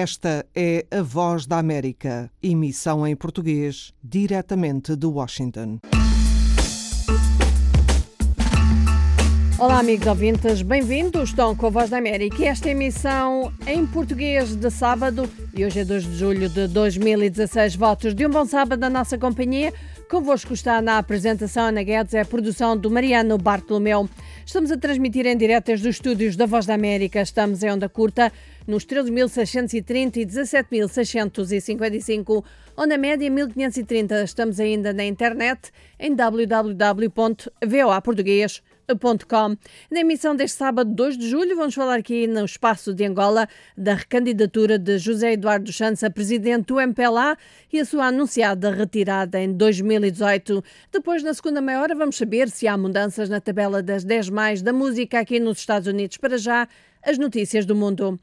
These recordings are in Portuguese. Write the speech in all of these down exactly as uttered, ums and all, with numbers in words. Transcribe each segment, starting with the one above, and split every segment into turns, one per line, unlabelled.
Esta é a Voz da América, emissão em português, diretamente de Washington.
Olá, amigos ouvintes, bem-vindos. Estão com a Voz da América. Esta é a emissão em português de sábado, e hoje é dois de julho de dois mil e dezasseis. Votos de um bom sábado da nossa companhia. Convosco está na apresentação Ana Guedes, é a produção do Mariano Bartolomeu. Estamos a transmitir em direto desde os estúdios da Voz da América. Estamos em onda curta nos treze mil seiscentos e trinta e dezassete mil seiscentos e cinquenta e cinco, ou na média mil quinhentos e trinta. Estamos ainda na internet em w w w ponto voa português ponto com. Na emissão deste sábado, dois de julho, vamos falar aqui no espaço de Angola da recandidatura de José Eduardo dos Santos a presidente do M P L A e a sua anunciada retirada em dois mil e dezoito. Depois, na segunda meia hora, vamos saber se há mudanças na tabela das dez mais da música aqui nos Estados Unidos. Para já, as notícias do mundo.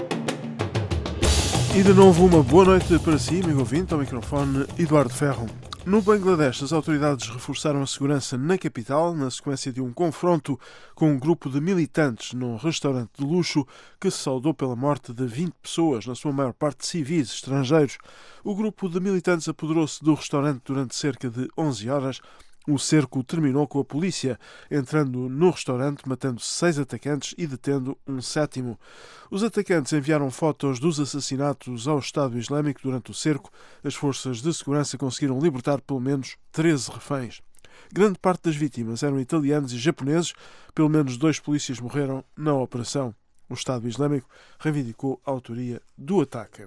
E de novo uma boa noite para si, amigo ouvinte, ao microfone Eduardo Ferro. No Bangladesh, as autoridades reforçaram a segurança na capital na sequência de um confronto com um grupo de militantes num restaurante de luxo que se saudou pela morte de vinte pessoas, na sua maior parte civis estrangeiros. O grupo de militantes apoderou-se do restaurante durante cerca de onze horas. O cerco terminou com a polícia entrando no restaurante, matando seis atacantes e detendo um sétimo. Os atacantes enviaram fotos dos assassinatos ao Estado Islâmico durante o cerco. As forças de segurança conseguiram libertar pelo menos treze reféns. Grande parte das vítimas eram italianos e japoneses. Pelo menos dois polícias morreram na operação. O Estado Islâmico reivindicou a autoria do ataque.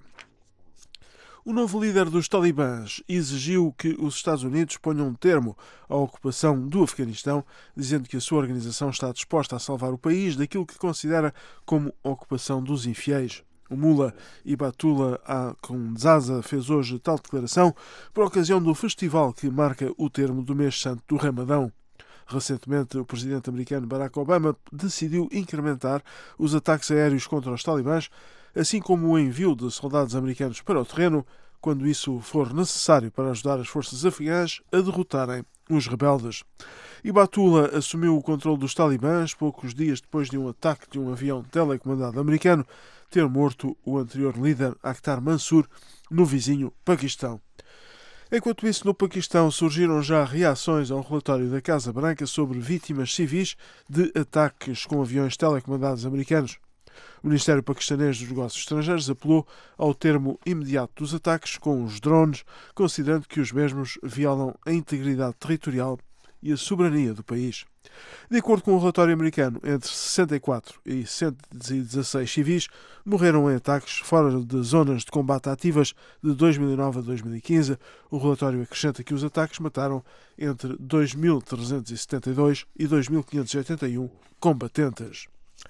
O novo líder dos talibãs exigiu que os Estados Unidos ponham um termo à ocupação do Afeganistão, dizendo que a sua organização está disposta a salvar o país daquilo que considera como ocupação dos infiéis. O Mullah Hibatullah Akhundzada fez hoje tal declaração por ocasião do festival que marca o termo do mês santo do Ramadão. Recentemente, o presidente americano Barack Obama decidiu incrementar os ataques aéreos contra os talibãs, assim como o envio de soldados americanos para o terreno, quando isso for necessário para ajudar as forças afegãs a derrotarem os rebeldes. Hibatullah assumiu o controle dos talibãs poucos dias depois de um ataque de um avião telecomandado americano ter morto o anterior líder Akhtar Mansur no vizinho Paquistão. Enquanto isso, no Paquistão surgiram já reações ao relatório da Casa Branca sobre vítimas civis de ataques com aviões telecomandados americanos. O Ministério Paquistanês dos Negócios Estrangeiros apelou ao termo imediato dos ataques com os drones, considerando que os mesmos violam a integridade territorial e a soberania do país. De acordo com o relatório americano, entre sessenta e quatro e cento e dezasseis civis morreram em ataques fora de zonas de combate ativas de dois mil e nove a dois mil e quinze. O relatório acrescenta que os ataques mataram entre dois mil trezentos e setenta e dois e dois mil quinhentos e oitenta e um combatentes.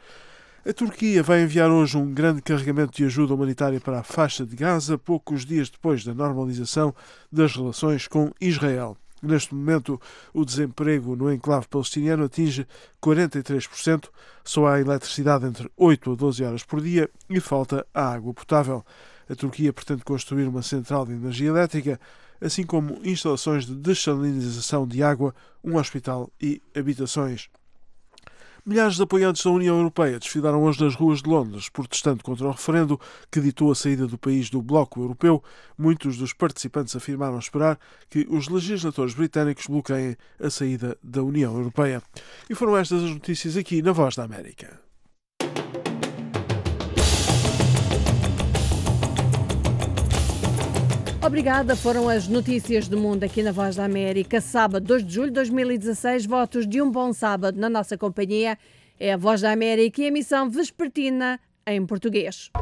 A Turquia vai enviar hoje um grande carregamento de ajuda humanitária para a faixa de Gaza, poucos dias depois da normalização das relações com Israel. Neste momento, o desemprego no enclave palestiniano atinge quarenta e três por cento, só há eletricidade entre oito a doze horas por dia e falta a água potável. A Turquia pretende construir uma central de energia elétrica, assim como instalações de dessalinização de água, um hospital e habitações. Milhares de apoiantes da União Europeia desfilaram hoje nas ruas de Londres, protestando contra o referendo que ditou a saída do país do Bloco Europeu. Muitos dos participantes afirmaram esperar que os legisladores britânicos bloqueiem a saída da União Europeia. E foram estas as notícias aqui na Voz da América.
Obrigada, foram as notícias do mundo aqui na Voz da América. Sábado, dois de julho de dois mil e dezasseis, votos de um bom sábado na nossa companhia. É a Voz da América e a emissão vespertina em português.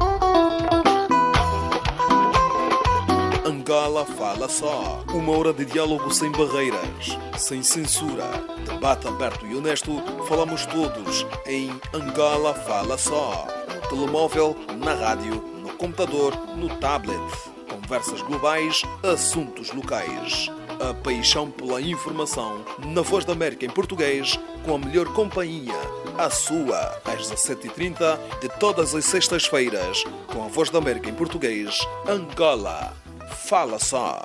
Angola Fala Só. Uma hora de diálogo sem barreiras, sem censura. Debate aberto e honesto. Falamos todos em Angola Fala Só. No telemóvel, na rádio, no computador, no tablet. Conversas globais, assuntos locais. A paixão pela informação na Voz da América em português, com a melhor companhia. A sua, às dezassete e trinta de todas as sextas-feiras, com a Voz da América em português, Angola. Fala Só.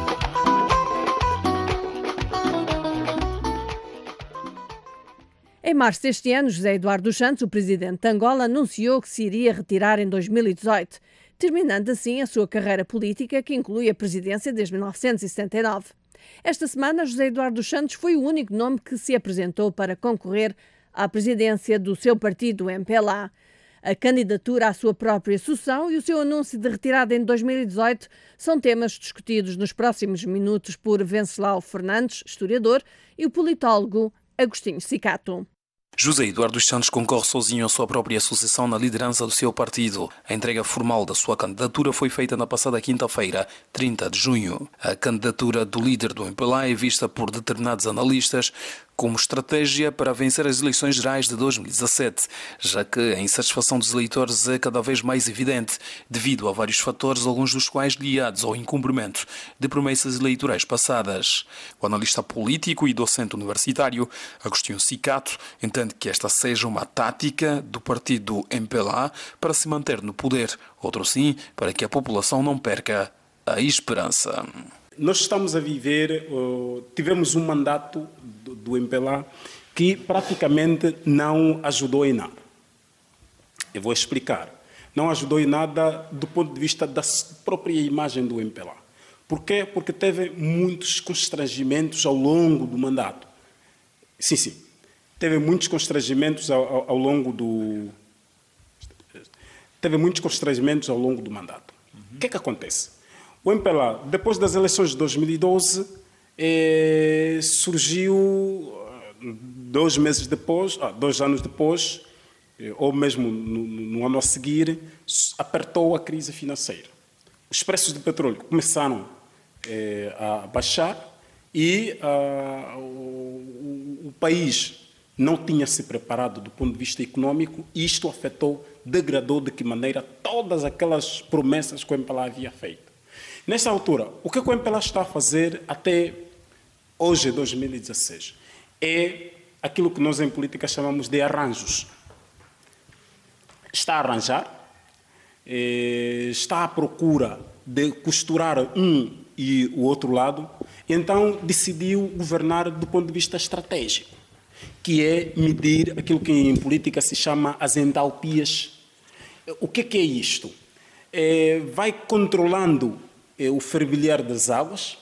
Em Em março deste ano, José Eduardo dos Santos, o presidente de Angola, anunciou que se iria retirar em dois mil e dezoito, terminando assim a sua carreira política, que inclui a presidência desde mil novecentos e setenta e nove. Esta semana, José Eduardo dos Santos foi o único nome que se apresentou para concorrer à presidência do seu partido, o M P L A. A candidatura à sua própria sucessão e o seu anúncio de retirada em dois mil e dezoito são temas discutidos nos próximos minutos por Venceslau Fernandes, historiador, e o politólogo Agostinho Cicato.
José Eduardo dos Santos concorre sozinho à sua própria sucessão na liderança do seu partido. A entrega formal da sua candidatura foi feita na passada quinta-feira, trinta de junho. A candidatura do líder do M P L A é vista por determinados analistas como estratégia para vencer as eleições gerais de dois mil e dezassete, já que a insatisfação dos eleitores é cada vez mais evidente, devido a vários fatores, alguns dos quais ligados ao incumprimento de promessas eleitorais passadas. O analista político e docente universitário Agostinho Cicato entende que esta seja uma tática do partido M P L A para se manter no poder, outro sim, para que a população não perca a esperança.
Nós estamos a viver, uh, tivemos um mandato do, do M P L A que praticamente não ajudou em nada. Eu vou explicar. Não ajudou em nada do ponto de vista da própria imagem do M P L A. Por quê? Porque teve muitos constrangimentos ao longo do mandato. Sim, sim. Teve muitos constrangimentos ao, ao, ao longo do... Teve muitos constrangimentos ao longo do mandato. O uhum. que é que acontece? O M P L A, depois das eleições de dois mil e doze, eh, surgiu dois meses depois, ah, dois anos depois, eh, ou mesmo no, no ano a seguir, apertou a crise financeira. Os preços do petróleo começaram eh, a baixar e ah, o, o país não tinha se preparado do ponto de vista econômico e isto afetou, degradou de que maneira todas aquelas promessas que o M P L A havia feito. Nessa altura, o que o M P L A está a fazer até hoje, dois mil e dezasseis, é aquilo que nós em política chamamos de arranjos. Está a arranjar, está à procura de costurar um e o outro lado, então decidiu governar do ponto de vista estratégico, que é medir aquilo que em política se chama as entalpias. O que é isto? É, vai controlando o fervilhar das águas,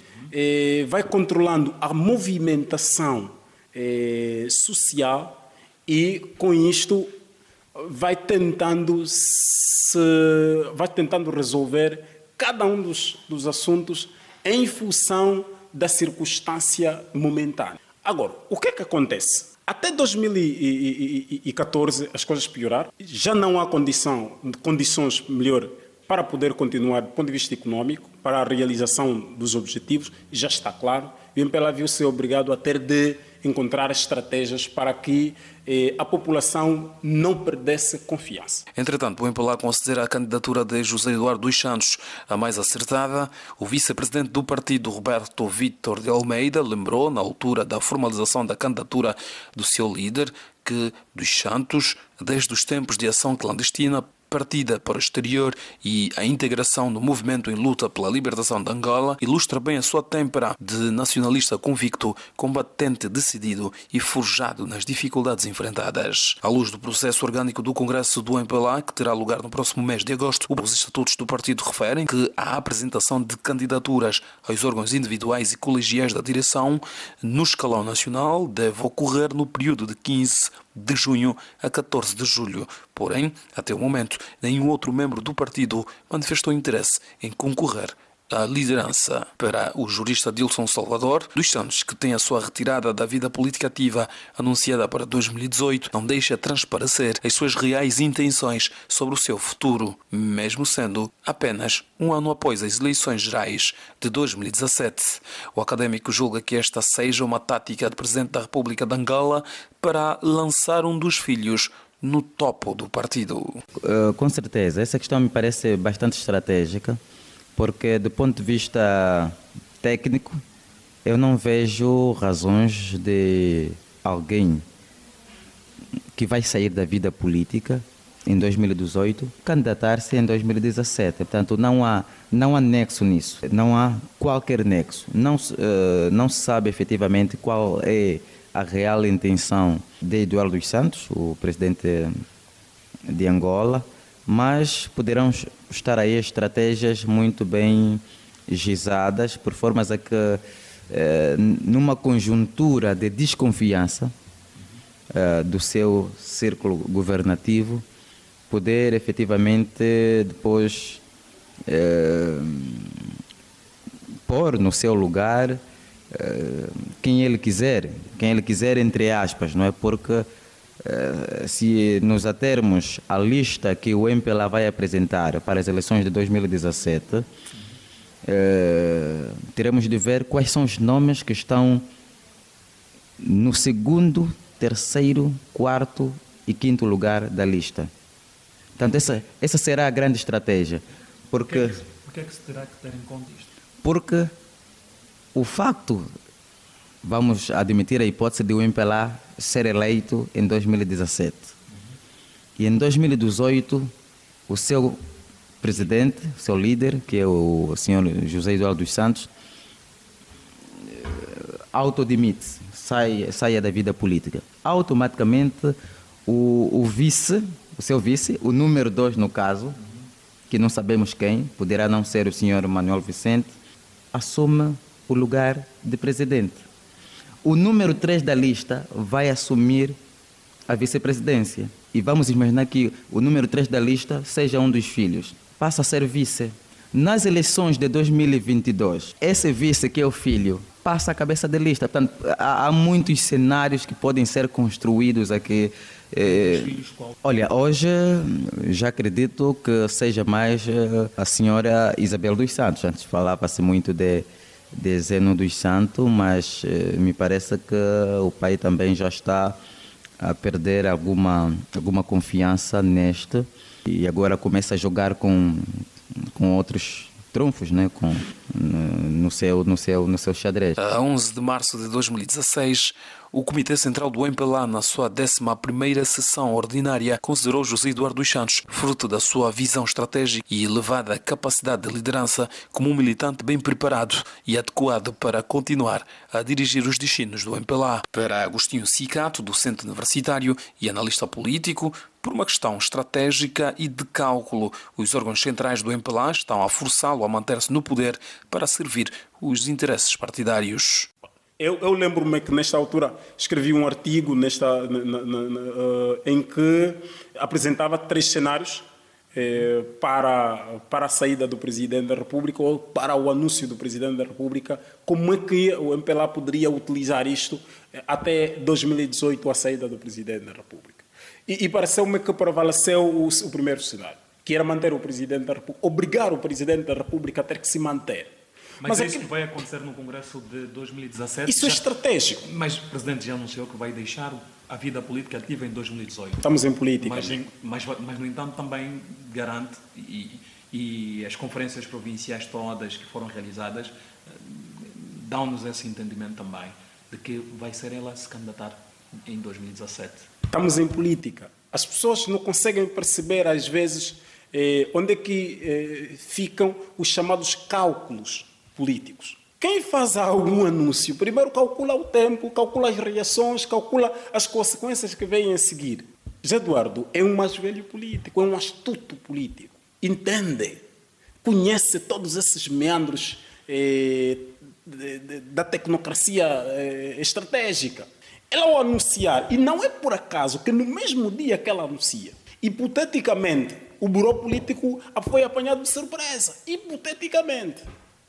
eh, vai controlando a movimentação eh, social e, com isto, vai tentando, se, vai tentando resolver cada um dos, dos assuntos em função da circunstância momentânea. Agora, o que é que acontece? Até dois mil e catorze as coisas pioraram, já não há condição, condições melhor para poder continuar do ponto de vista econômico, para a realização dos objetivos, já está claro, e o M P L A viu-se obrigado a ter de encontrar estratégias para que eh, a população não perdesse confiança.
Entretanto, o M P L A considera a candidatura de José Eduardo dos Santos a mais acertada. O vice-presidente do partido, Roberto Vítor de Almeida, lembrou, na altura da formalização da candidatura do seu líder, que dos Santos, desde os tempos de ação clandestina, partida para o exterior e a integração no movimento em luta pela libertação de Angola, ilustra bem a sua têmpera de nacionalista convicto, combatente decidido e forjado nas dificuldades enfrentadas. À luz do processo orgânico do Congresso do M P L A, que terá lugar no próximo mês de agosto, os estatutos do partido referem que a apresentação de candidaturas aos órgãos individuais e colegiais da direção no escalão nacional deve ocorrer no período de quinze de junho a catorze de julho. Porém, até o momento, nenhum outro membro do partido manifestou interesse em concorrer à liderança. Para o jurista Dilson Salvador dos Santos, que tem a sua retirada da vida política ativa anunciada para dois mil e dezoito, não deixa transparecer as suas reais intenções sobre o seu futuro, mesmo sendo apenas um ano após as eleições gerais de dois mil e dezassete. O académico julga que esta seja uma tática do Presidente da República de Angola para lançar um dos filhos no topo do partido.
Uh, com certeza, essa questão me parece bastante estratégica, porque do ponto de vista técnico, eu não vejo razões de alguém que vai sair da vida política em dois mil e dezoito candidatar-se em dois mil e dezassete. Portanto, não há, não há nexo nisso, não há qualquer nexo. Não, uh, não se sabe efetivamente qual é a a real intenção de Eduardo dos Santos, o presidente de Angola, mas poderão estar aí estratégias muito bem gizadas, por formas a que, eh, numa conjuntura de desconfiança eh, do seu círculo governativo, poder efetivamente depois eh, pôr no seu lugar eh, quem ele quiser, quem ele quiser entre aspas, não é? Porque eh, se nos atermos à lista que o M P L A vai apresentar para as eleições de dois mil e dezassete, eh, teremos de ver quais são os nomes que estão no segundo, terceiro, quarto e quinto lugar da lista. Portanto, essa, essa será a grande estratégia. Porque,
Por que, por que é que se terá que ter em conta isto?
Porque o facto, vamos admitir a hipótese de o M P L A ser eleito em dois mil e dezassete. Uhum. E em dois mil e dezoito, o seu presidente, o seu líder, que é o senhor José Eduardo dos Santos, autodemite-se, sai, saia da vida política. Automaticamente, o, o vice, o seu vice, o número dois no caso, que não sabemos quem, poderá não ser o senhor Manuel Vicente, assume o lugar de presidente. O número três da lista vai assumir a vice-presidência. E vamos imaginar que o número três da lista seja um dos filhos. Passa a ser vice. Nas eleições de dois mil e vinte e dois, esse vice, que é o filho, passa a cabeça de lista. Portanto, há, há muitos cenários que podem ser construídos aqui. Eh, olha, hoje já acredito que seja mais a senhora Isabel dos Santos. Antes falava-se muito de, de Zeno dos Santos, mas eh, me parece que o pai também já está a perder alguma, alguma confiança neste e agora começa a jogar com, com outros trunfos, né? Com, no, seu, no, seu, no seu xadrez.
A onze de março de dois mil e dezasseis, o Comitê Central do M P L A, na sua décima primeira sessão ordinária, considerou José Eduardo dos Santos, fruto da sua visão estratégica e elevada capacidade de liderança, como um militante bem preparado e adequado para continuar a dirigir os destinos do M P L A. Para Agostinho Cicato, docente universitário e analista político, por uma questão estratégica e de cálculo, os órgãos centrais do M P L A estão a forçá-lo a manter-se no poder para servir os interesses partidários.
Eu, eu lembro-me que, nesta altura, escrevi um artigo nesta, na, na, na, uh, em que apresentava três cenários eh, para, para a saída do Presidente da República ou para o anúncio do Presidente da República, como é que o M P L A poderia utilizar isto até dois mil e dezoito, a saída do Presidente da República. E, e pareceu-me que prevaleceu o, o primeiro cenário, que era manter o Presidente da República, obrigar o Presidente da República a ter que se manter.
Mas, mas é isso que vai acontecer no Congresso de dois mil e dezassete?
Isso já... é estratégico.
Mas o Presidente já anunciou que vai deixar a vida política ativa em dois mil e dezoito.
Estamos em política.
Mas, mas, mas no entanto, também garante, e, e as conferências provinciais todas que foram realizadas dão-nos esse entendimento também, de que vai ser ela a se candidatar em dois mil e dezassete.
Estamos em política. As pessoas não conseguem perceber, às vezes, eh, onde é que eh, ficam os chamados cálculos políticos. Quem faz algum anúncio, primeiro calcula o tempo, calcula as reações, calcula as consequências que vêm a seguir. José Eduardo é um mais velho político, é um astuto político. Entende, conhece todos esses meandros eh, de, de, da tecnocracia eh, estratégica. Ela ao anunciar, e não é por acaso que no mesmo dia que ela anuncia, hipoteticamente, o Buró Político foi apanhado de surpresa. Hipoteticamente.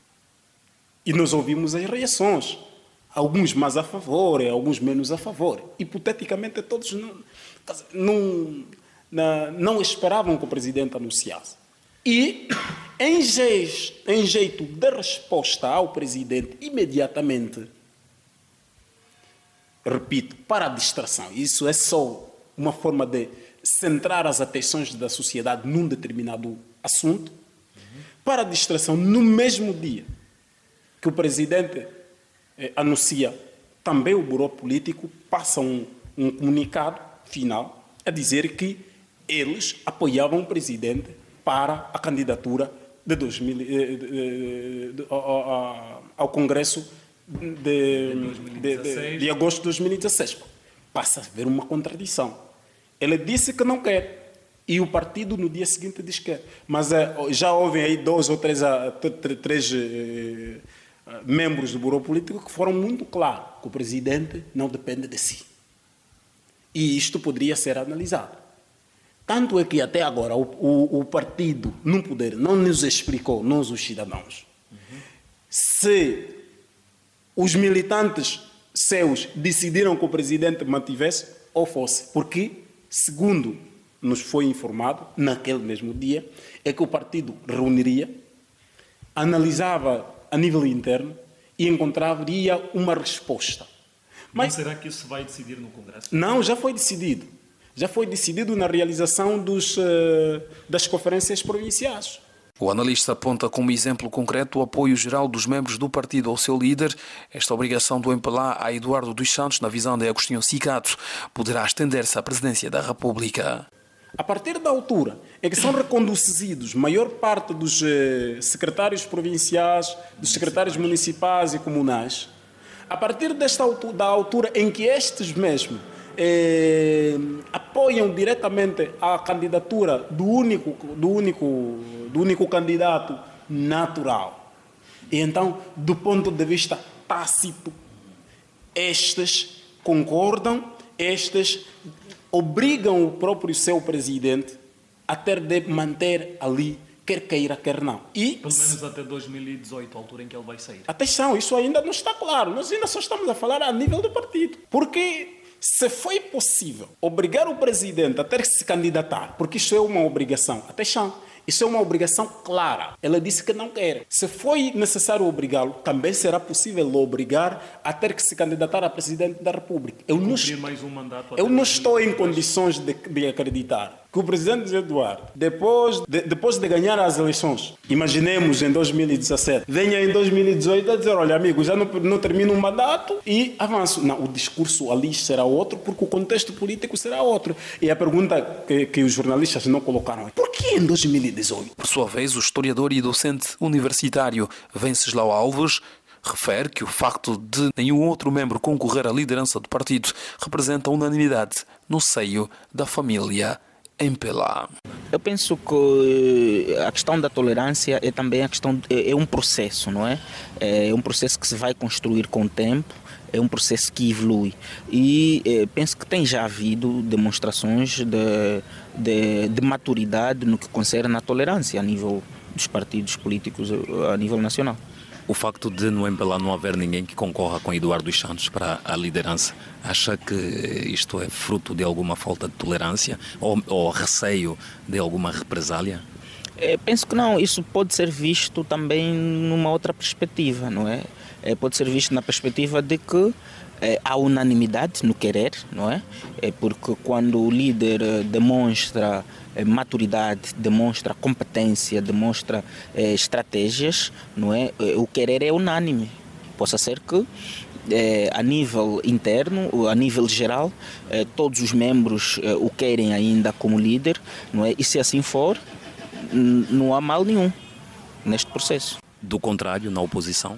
E nós ouvimos as reações. Alguns mais a favor, alguns menos a favor. Hipoteticamente, todos não, não, não, não esperavam que o Presidente anunciasse. E, em jeito, em jeito de resposta ao Presidente, imediatamente, repito, para a distração, isso é só uma forma de centrar as atenções da sociedade num determinado assunto, uhum. Para a distração, no mesmo dia que o Presidente eh, anuncia, também o Buró Político passa um, um comunicado final a dizer que eles apoiavam o Presidente para a candidatura de dois mil, eh, de, de, de, ao, ao Congresso de, de, de, de agosto de dois mil e dezesseis. Passa a haver uma contradição. Ele disse que não quer e o partido no dia seguinte diz que quer. Mas já houve aí dois ou três, três eh, membros do Bureau Político que foram muito claros que o presidente não depende de si. E isto poderia ser analisado. Tanto é que até agora o, o, o partido no poder não nos explicou, nós os cidadãos, uhum. se os militantes seus decidiram que o presidente mantivesse ou fosse. Porque, segundo nos foi informado, naquele mesmo dia, é que o partido reuniria, analisava a nível interno e encontraria uma resposta.
Mas não será que isso se vai decidir no Congresso?
Não, já foi decidido. Já foi decidido na realização dos, das conferências provinciais.
O analista aponta como exemplo concreto o apoio geral dos membros do partido ao seu líder. Esta obrigação do M P L A a Eduardo dos Santos, na visão de Agostinho Cicato, poderá estender-se à presidência da República.
A partir da altura em que são reconduzidos a maior parte dos eh, secretários provinciais, dos secretários municipais e comunais, a partir desta altura, da altura em que estes mesmos eh, apoiam diretamente a candidatura do único, do único, do único candidato natural. E então, do ponto de vista tácito, estes concordam, estes obrigam o próprio seu presidente a ter de manter ali, quer queira, quer não. E,
pelo menos até dois mil e dezoito, a altura em que ele vai sair.
Atenção, isso ainda não está claro. Nós ainda só estamos a falar a nível do partido. Porque se foi possível obrigar o presidente a ter que se candidatar, porque isso é uma obrigação, atenção, isso é uma obrigação clara. Ela disse que não quer. Se foi necessário obrigá-lo, também será possível obrigar a ter que se candidatar a presidente da República. Eu não,
mais um mandato
eu não estou em condições de, de acreditar que o presidente Eduardo, depois de, depois de ganhar as eleições, imaginemos em dois mil e dezassete, venha em dois mil e dezoito a dizer, olha amigo, já não, não termino um mandato e avanço. Não, o discurso ali será outro porque o contexto político será outro. E a pergunta que, que os jornalistas não colocaram é, por que em dois mil e dezoito?
Por sua vez, o historiador e docente universitário Venceslau Alves refere que o facto de nenhum outro membro concorrer à liderança do partido representa unanimidade no seio da família M P L A.
Eu penso que a questão da tolerância é também a questão é um processo, não é? É um processo que se vai construir com o tempo, é um processo que evolui e é, penso que tem já havido demonstrações de, de, de maturidade no que concerne à tolerância a nível dos partidos políticos a nível nacional.
O facto de no M P L A não haver ninguém que concorra com Eduardo dos Santos para a liderança, acha que isto é fruto de alguma falta de tolerância ou, ou receio de alguma represália?
É, penso que não, isso pode ser visto também numa outra perspectiva, não é? É pode ser visto na perspectiva de que é, há unanimidade no querer, não é? É porque quando o líder demonstra maturidade, demonstra competência, demonstra eh, estratégias, não é? O querer é unânime. Possa ser que eh, a nível interno, a nível geral, eh, todos os membros eh, o querem ainda como líder, não é? E se assim for, n- não há mal nenhum neste processo.
Do contrário, na oposição?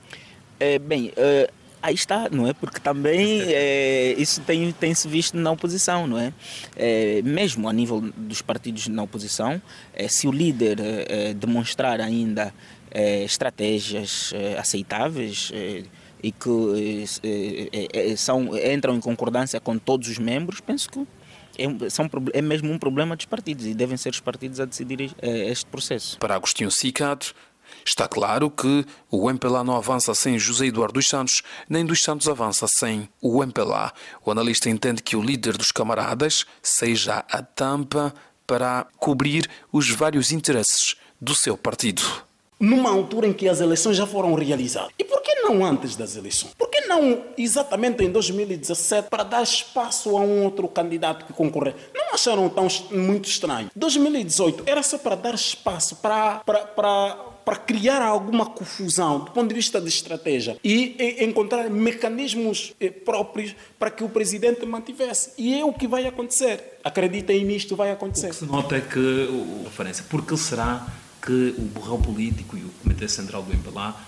Eh, bem, eh, aí está, não é? Porque também é, isso tem, tem se visto na oposição, não é? É mesmo a nível dos partidos na oposição, é, se o líder é, demonstrar ainda é, estratégias é, aceitáveis é, e que é, é, são, entram em concordância com todos os membros, penso que é, são, é mesmo um problema dos partidos e devem ser os partidos a decidir é, este processo.
Para Agostinho Cicato, está claro que o M P L A não avança sem José Eduardo dos Santos, nem dos Santos avança sem o M P L A. O analista entende que o líder dos camaradas seja a tampa para cobrir os vários interesses do seu partido.
Numa altura em que as eleições já foram realizadas. E por que não antes das eleições? Por que não exatamente em dois mil e dezassete para dar espaço a um outro candidato que concorrer? Não acharam tão muito estranho? dois mil e dezoito era só para dar espaço para... para, para para criar alguma confusão do ponto de vista de estratégia e, e encontrar mecanismos eh, próprios para que o presidente mantivesse. E é o que vai acontecer. Acreditem nisto, vai acontecer.
O que se nota é que, o, referência, por que será que o Bureau Político e o Comitê Central do M P L A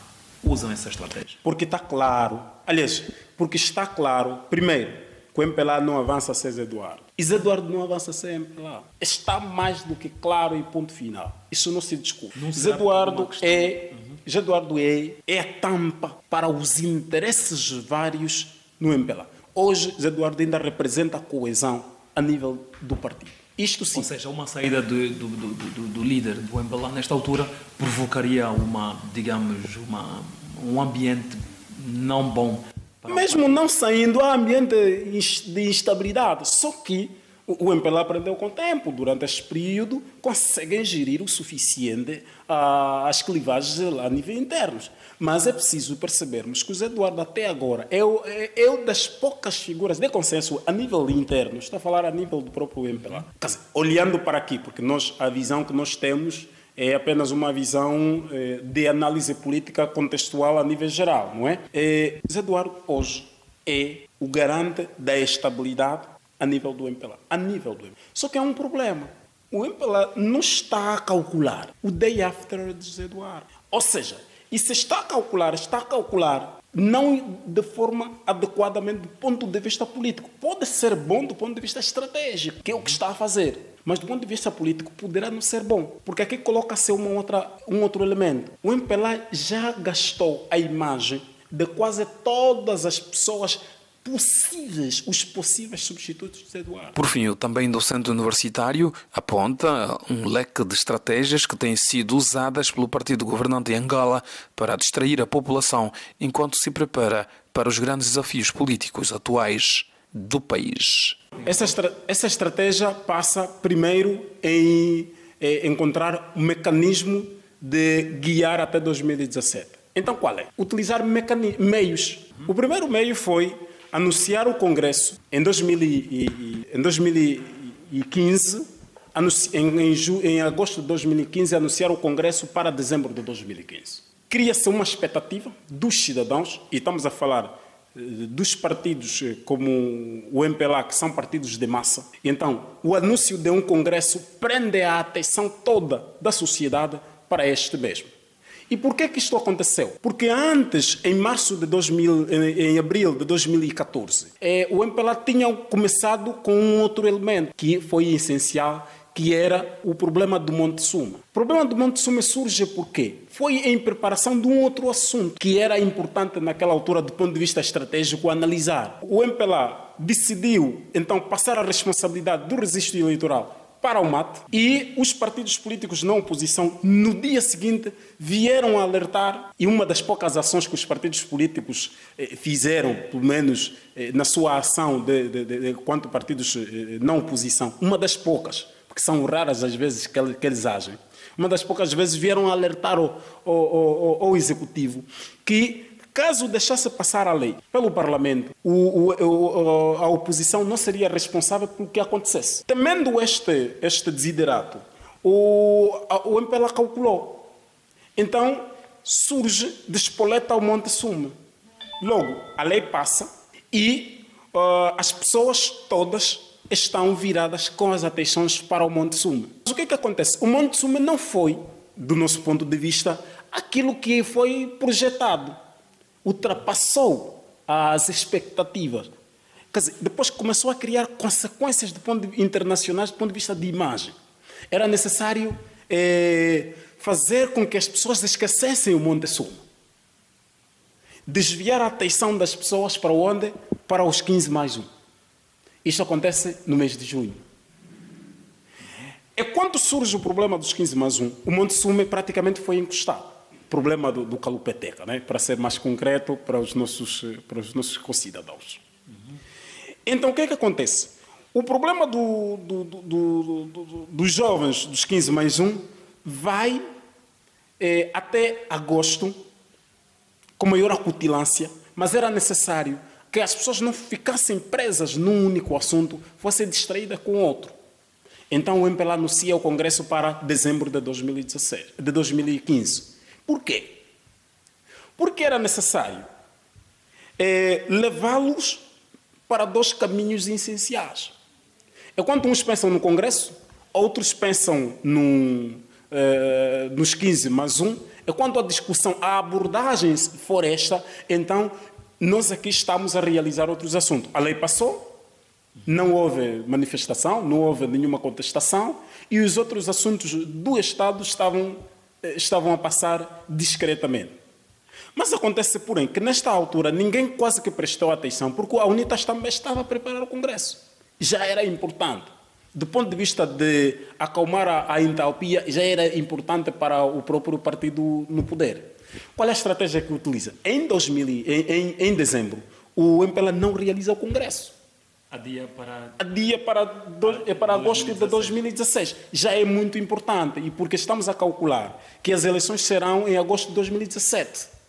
usam essa estratégia?
Porque está claro, aliás, porque está claro, primeiro, que o M P L A não avança sem Zé Eduardo. E Zé Eduardo não avança sem M P L A. Está mais do que claro e ponto final. Isso não se discute. Não Zé Eduardo é, uhum. Zé Eduardo é, é a tampa para os interesses vários no M P L A. Hoje, Zé Eduardo ainda representa a coesão a nível do partido. Isto sim.
Ou seja, uma saída do, do, do, do, do líder do M P L A nesta altura provocaria uma, digamos, uma, um ambiente não bom.
Mesmo não saindo, há ambiente de instabilidade. Só que o M P L A aprendeu com o tempo. Durante este período, conseguem gerir o suficiente uh, as clivagens a nível interno. Mas é preciso percebermos que o Zé Eduardo, até agora, é, o, é, é uma das poucas figuras de consenso a nível interno. Estou a falar a nível do próprio M P L A. Quer dizer, olhando para aqui, porque nós, a visão que nós temos é apenas uma visão eh, de análise política contextual a nível geral, não é? é? Zé Eduardo, hoje, é o garante da estabilidade a nível do M P L A. A nível do M P L A. Só que há um problema. O M P L A não está a calcular o day after de Zé Eduardo. Ou seja, e se está a calcular, está a calcular não de forma adequadamente do ponto de vista político. Pode ser bom do ponto de vista estratégico, que é o que está a fazer. Mas do ponto de vista político poderá não ser bom. Porque aqui coloca-se uma outra, um outro elemento. O M P L A já gastou a imagem de quase todas as pessoas possíveis, os possíveis substitutos de Zé Eduardo.
Por fim, o também docente universitário aponta um leque de estratégias que têm sido usadas pelo partido governante em Angola para distrair a população enquanto se prepara para os grandes desafios políticos atuais do país.
Essa, estra- essa estratégia passa primeiro em, em encontrar um mecanismo de guiar até dois mil e dezassete. Então qual é? Utilizar mecani- meios. O primeiro meio foi anunciar o Congresso em, dois mil e, em dois mil e quinze, anunci, em, em, ju, em agosto de dois mil e quinze, anunciar o Congresso para dezembro de dois mil e quinze. Cria-se uma expectativa dos cidadãos, e estamos a falar dos partidos como o M P L A, que são partidos de massa. Então, o anúncio de um Congresso prende a atenção toda da sociedade para este mesmo. E por que que isto aconteceu? Porque antes, em março de dois mil, em abril de dois mil e catorze, eh, o M P L A tinha começado com um outro elemento que foi essencial, que era o problema do Monte Suma. O problema do Monte Suma surge por quê? Foi em preparação de um outro assunto que era importante naquela altura do ponto de vista estratégico analisar. O M P L A decidiu, então, passar a responsabilidade do registro eleitoral para o M A T, e os partidos políticos na oposição, no dia seguinte, vieram a alertar, e uma das poucas ações que os partidos políticos eh, fizeram, pelo menos eh, na sua ação de, de, de, de, quanto partidos eh, na oposição, uma das poucas, porque são raras as vezes que, que eles agem, uma das poucas vezes vieram a alertar ao, ao, ao, ao Executivo que, caso deixasse passar a lei pelo Parlamento, o, o, a oposição não seria responsável pelo que acontecesse. Temendo este, este desiderato, o, o M P L A calculou. Então, surge de Espoleta ao Monte Suma. Logo, a lei passa e uh, as pessoas todas estão viradas com as atenções para o Monte Suma. Mas o que é que acontece? O Monte Suma não foi, do nosso ponto de vista, aquilo que foi projetado. Ultrapassou as expectativas. Quer dizer, depois começou a criar consequências do ponto de, internacionais do ponto de vista de imagem. Era necessário eh, fazer com que as pessoas esquecessem o Monte Suma. Desviar a atenção das pessoas para onde? Para os quinze mais um. Isto acontece no mês de junho. E quando surge o problema dos quinze mais um, o Monte Suma praticamente foi encostado. Problema do, do Calupeteca, né? Para ser mais concreto para os nossos, para os nossos concidadãos. Uhum. Então, o que é que acontece? O problema do, do, do, do, do, dos jovens dos quinze mais um vai eh, até agosto com maior acutilância, mas era necessário que as pessoas não ficassem presas num único assunto, fossem distraídas com outro. Então, o M P L A anuncia o Congresso para dezembro de dois mil e dezesseis, de dois mil e quinze. Por quê? Porque era necessário é, levá-los para dois caminhos essenciais. Enquanto uns pensam no Congresso, outros pensam no, é, nos quinze mais um, E quando a discussão, a abordagem for esta, então nós aqui estamos a realizar outros assuntos. A lei passou, não houve manifestação, não houve nenhuma contestação e os outros assuntos do Estado estavam, estavam a passar discretamente. Mas acontece, porém, que nesta altura ninguém quase que prestou atenção, porque a UNITAS também estava a preparar o Congresso. Já era importante. Do ponto de vista de acalmar a, a entalpia, já era importante para o próprio partido no poder. Qual é a estratégia que utiliza? Em, dois mil, em, em, em dezembro, o M P L A não realiza o Congresso.
Adia para...
Adia para, do, é para agosto de dois mil e dezesseis. Já é muito importante, e porque estamos a calcular que as eleições serão em agosto de dois mil e dezessete.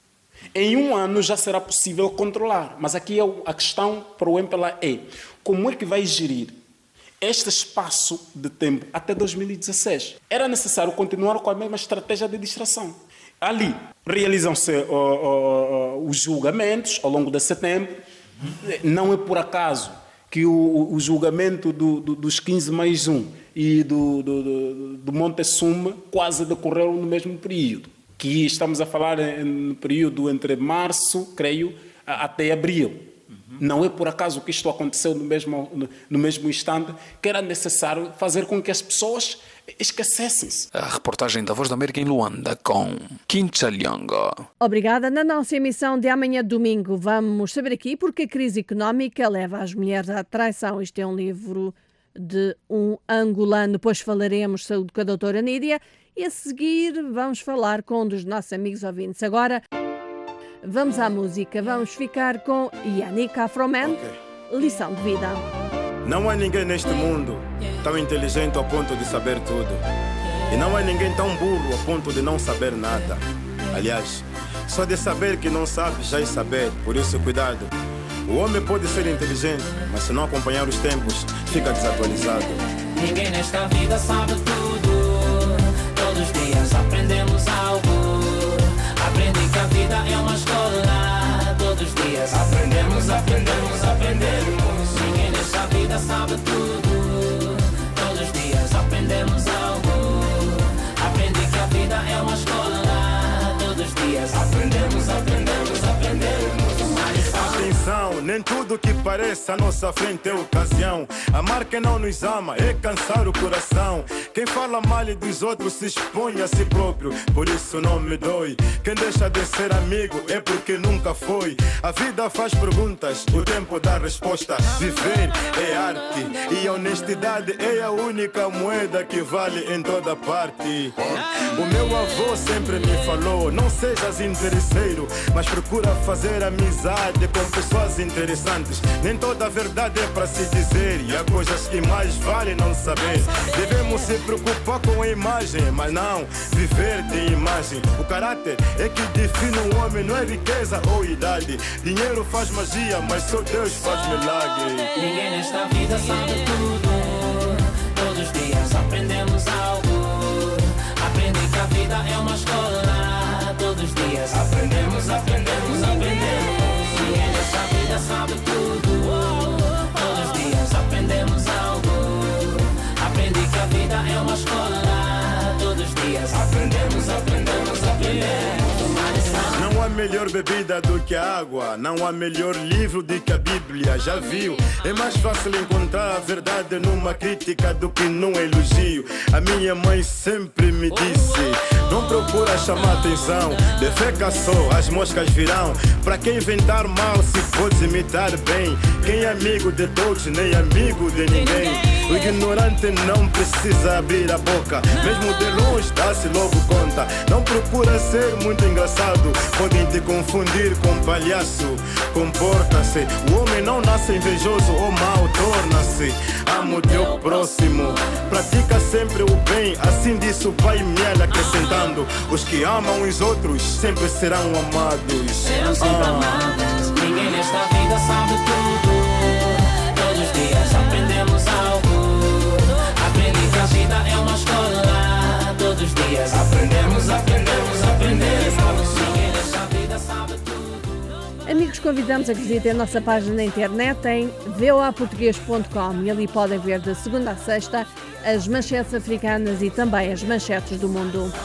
Em um ano já será possível controlar, mas aqui a questão para o M P L A é como é que vai gerir este espaço de tempo até dois mil e dezesseis. Era necessário continuar com a mesma estratégia de distração. Ali realizam-se uh, uh, uh, os julgamentos ao longo desse tempo. Não é por acaso que o, o julgamento do, do, dos quinze mais um e do, do, do, do Monte Suma quase decorreram no mesmo período. Que estamos a falar no período entre março, creio, até abril. Uhum. Não é por acaso que isto aconteceu no mesmo, no, no mesmo instante, que era necessário fazer com que as pessoas esquecessem-se.
A reportagem da Voz da América em Luanda com Quincha Lyongo.
Obrigada. Na nossa emissão de amanhã domingo vamos saber aqui porque a crise económica leva as mulheres à traição. Isto é um livro de um angolano. Depois falaremos saúde com a doutora Nídia. E a seguir vamos falar com um dos nossos amigos ouvintes. Agora vamos à música. Vamos ficar com Yannick Afroman, okay. Lição de vida.
Não há ninguém neste mundo tão inteligente ao ponto de saber tudo. E não há ninguém tão burro ao ponto de não saber nada. Aliás, só de saber que não sabe já é saber. Por isso, cuidado. O homem pode ser inteligente, mas se não acompanhar os tempos, fica desatualizado.
Ninguém nesta vida sabe tudo. Todos os dias aprendemos algo. Aprendi que a vida é uma escola. Todos os dias aprendemos, aprendemos, aprendemos. Ninguém nesta vida sabe tudo. Todos os dias aprendemos algo. Aprendi que a vida é uma escola. Todos os dias aprendemos, aprendemos, aprendemos.
Atenção, nem tudo que parece à nossa frente é ocasião. Amar quem não nos ama é cansar o coração. Quem fala mal dos outros se expõe a si próprio. Por isso não me dói. Quem deixa de ser amigo é porque nunca foi. A vida faz perguntas, o tempo dá resposta. Viver é arte e a honestidade é a única moeda que vale em toda parte. O meu avô sempre me falou: não sejas interesseiro, mas procura fazer amizade com pessoas interessantes. Nem toda a verdade é para se dizer, e há coisas que mais vale não saber. Devemos se preocupar com a imagem, mas não viver de imagem. O caráter é que define um homem, não é riqueza ou idade. Dinheiro faz magia, mas só Deus faz milagre.
Ninguém nesta vida sabe tudo. Todos os dias aprendemos algo. Aprendi que a vida é uma escola. Todos os dias aprendemos, aprendemos, aprendemos. Ninguém nesta vida sabe tudo. Todos os dias aprendemos algo. Aprendi que a vida é uma escola. Todos os dias aprendemos, aprendemos, aprendemos.
Não há melhor bebida do que a água. Não há melhor livro do que a Bíblia. Já viu? É mais fácil encontrar a verdade numa crítica do que num elogio. A minha mãe sempre me disse: não procura chamar atenção. De feca só, as moscas virão. Para quem inventar mal, se pode imitar bem. Quem é amigo de todos, nem amigo de ninguém. O ignorante não precisa abrir a boca. Mesmo de longe dá-se logo conta. Não procura ser muito engraçado. Podem te confundir com palhaço. Comporta-se. O homem não nasce invejoso ou mau, torna-se. Ama o teu próximo. Pratica sempre o bem. Assim disse o Pai Miel, acrescentando: os que amam os outros sempre serão amados.
Serão sempre ah. amados. Ninguém nesta vida sabe tudo. Todos os dias aprendemos algo. Aprendi que a vida é uma escola. Todos os dias aprendemos, aprendemos, aprendemos. Ninguém nesta vida sabe tudo.
Amigos, convidamos a que visitem a nossa página na internet em v o a português ponto com e ali podem ver de segunda a sexta as manchetes africanas e também as manchetes do mundo.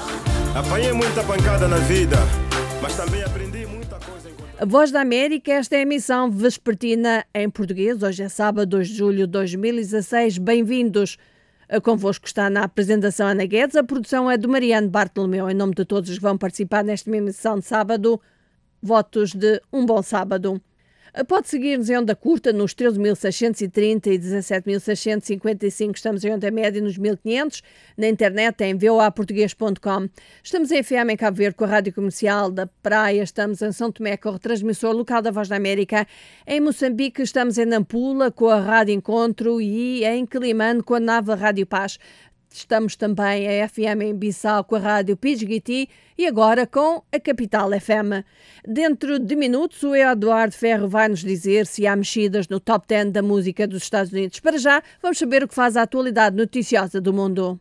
Apanhei muita pancada na vida, mas também aprendi muita coisa.
A Voz da América, esta é a emissão vespertina em português. Hoje é sábado, dois de julho de dois mil e dezasseis. Bem-vindos. Convosco está na apresentação Ana Guedes. A produção é do Mariano Bartolomeu. Em nome de todos os que vão participar nesta emissão de sábado, votos de um bom sábado. Pode seguir-nos em onda curta nos treze mil seiscentos e trinta e dezassete mil seiscentos e cinquenta e cinco. Estamos em onda média nos mil e quinhentos. Na internet em v o a português ponto com. Estamos em F M em Cabo Verde com a Rádio Comercial da Praia. Estamos em São Tomé com o retransmissor local da Voz da América. Em Moçambique estamos em Nampula com a Rádio Encontro e em Quelimane com a Nova Rádio Paz. Estamos também a F M em Bissau com a Rádio Pidgiti e agora com a Capital F M. Dentro de minutos, o Eduardo Ferro vai nos dizer se há mexidas no top dez da música dos Estados Unidos. Para já, vamos saber o que faz a atualidade noticiosa do mundo.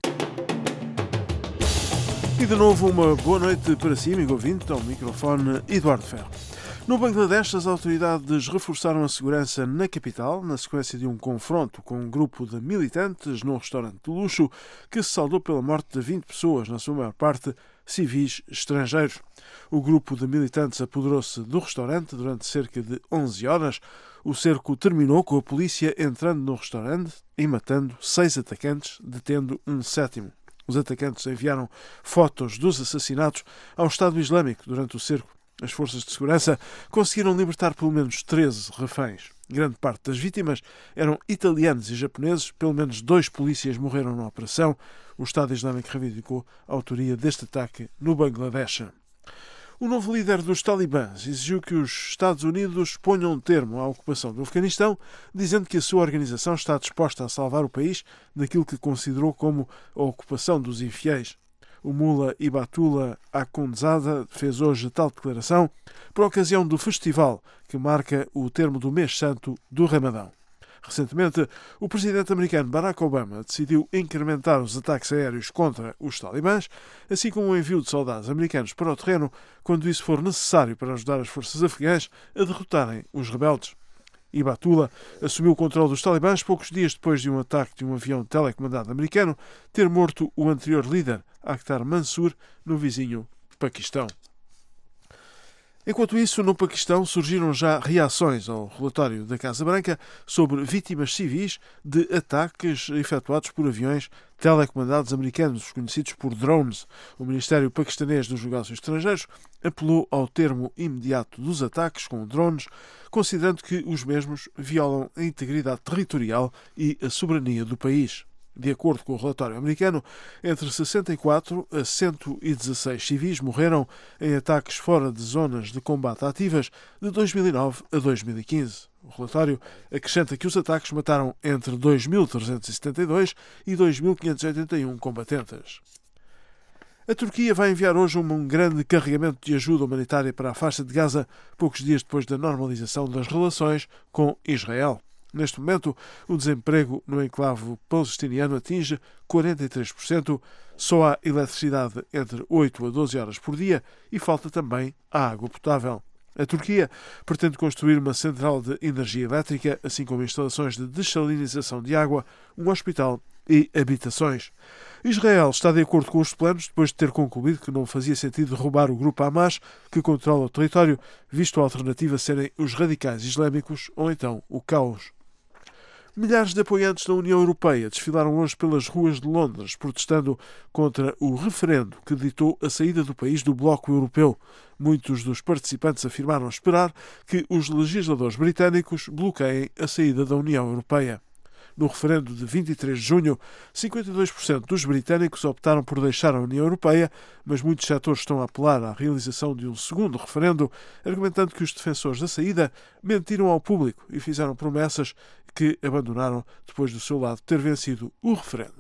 E de novo, uma boa noite para si, amigo ouvinte, ao microfone Eduardo Ferro. No Bangladesh, as autoridades reforçaram a segurança na capital, na sequência de um confronto com um grupo de militantes num restaurante de luxo que se saldou pela morte de vinte pessoas, na sua maior parte civis estrangeiros. O grupo de militantes apoderou-se do restaurante durante cerca de onze horas. O cerco terminou com a polícia entrando no restaurante e matando seis atacantes, detendo um sétimo. Os atacantes enviaram fotos dos assassinatos ao Estado Islâmico durante o cerco. As forças de segurança conseguiram libertar pelo menos treze reféns. Grande parte das vítimas eram italianos e japoneses. Pelo menos dois polícias morreram na operação. O Estado Islâmico reivindicou a autoria deste ataque no Bangladesh. O novo líder dos talibãs exigiu que os Estados Unidos ponham termo à ocupação do Afeganistão, dizendo que a sua organização está disposta a salvar o país daquilo que considerou como a ocupação dos infiéis. O Mullah Ibatullah Akhundzada fez hoje tal declaração por ocasião do festival que marca o termo do mês santo do Ramadão. Recentemente, o presidente americano Barack Obama decidiu incrementar os ataques aéreos contra os talibãs, assim como o envio de soldados americanos para o terreno, quando isso for necessário para ajudar as forças afegãs a derrotarem os rebeldes. Ibatullah assumiu o controle dos talibãs poucos dias depois de um ataque de um avião telecomandado americano ter morto o anterior líder, Akhtar Mansur, no vizinho Paquistão. Enquanto isso, no Paquistão surgiram já reações ao relatório da Casa Branca sobre vítimas civis de ataques efetuados por aviões telecomandados americanos, conhecidos por drones. O Ministério Paquistanês dos Negócios Estrangeiros apelou ao termo imediato dos ataques com drones, considerando que os mesmos violam a integridade territorial e a soberania do país. De acordo com o relatório americano, entre sessenta e quatro a cento e dezasseis civis morreram em ataques fora de zonas de combate ativas de dois mil e nove a dois mil e quinze. O relatório acrescenta que os ataques mataram entre dois mil trezentos e setenta e dois e dois mil quinhentos e oitenta e um combatentes. A Turquia vai enviar hoje um grande carregamento de ajuda humanitária para a faixa de Gaza, poucos dias depois da normalização das relações com Israel. Neste momento, o desemprego no enclave palestiniano atinge quarenta e três por cento, só há eletricidade entre oito a doze horas por dia e falta também a água potável. A Turquia pretende construir uma central de energia elétrica, assim como instalações de dessalinização de água, um hospital e habitações. Israel está de acordo com os planos depois de ter concluído que não fazia sentido derrubar o grupo Hamas, que controla o território, visto a alternativa serem os radicais islâmicos ou então o caos. Milhares de apoiantes da União Europeia desfilaram hoje pelas ruas de Londres, protestando contra o referendo que ditou a saída do país do Bloco Europeu. Muitos dos participantes afirmaram esperar que os legisladores britânicos bloqueiem a saída da União Europeia. No referendo de vinte e três de junho, cinquenta e dois por cento dos britânicos optaram por deixar a União Europeia, mas muitos setores estão a apelar à realização de um segundo referendo, argumentando que os defensores da saída mentiram ao público e fizeram promessas que abandonaram depois do seu lado ter vencido o referendo.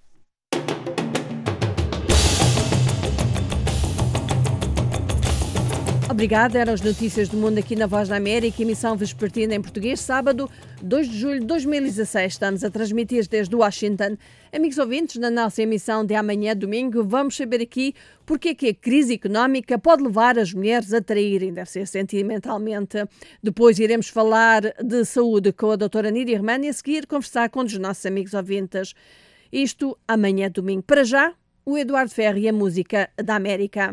Obrigada, eram as notícias do mundo aqui na Voz da América, emissão vespertina em português, sábado, dois de julho de dois mil e dezasseis. Estamos a transmitir desde Washington. Amigos ouvintes, na nossa emissão de amanhã, domingo, vamos saber aqui porque é que a crise económica pode levar as mulheres a traírem, deve ser sentimentalmente. Depois iremos falar de saúde com a doutora Nídia Hermani e a seguir conversar com um dos nossos amigos ouvintes. Isto amanhã, domingo. Para já, o Eduardo Ferro e a música da América.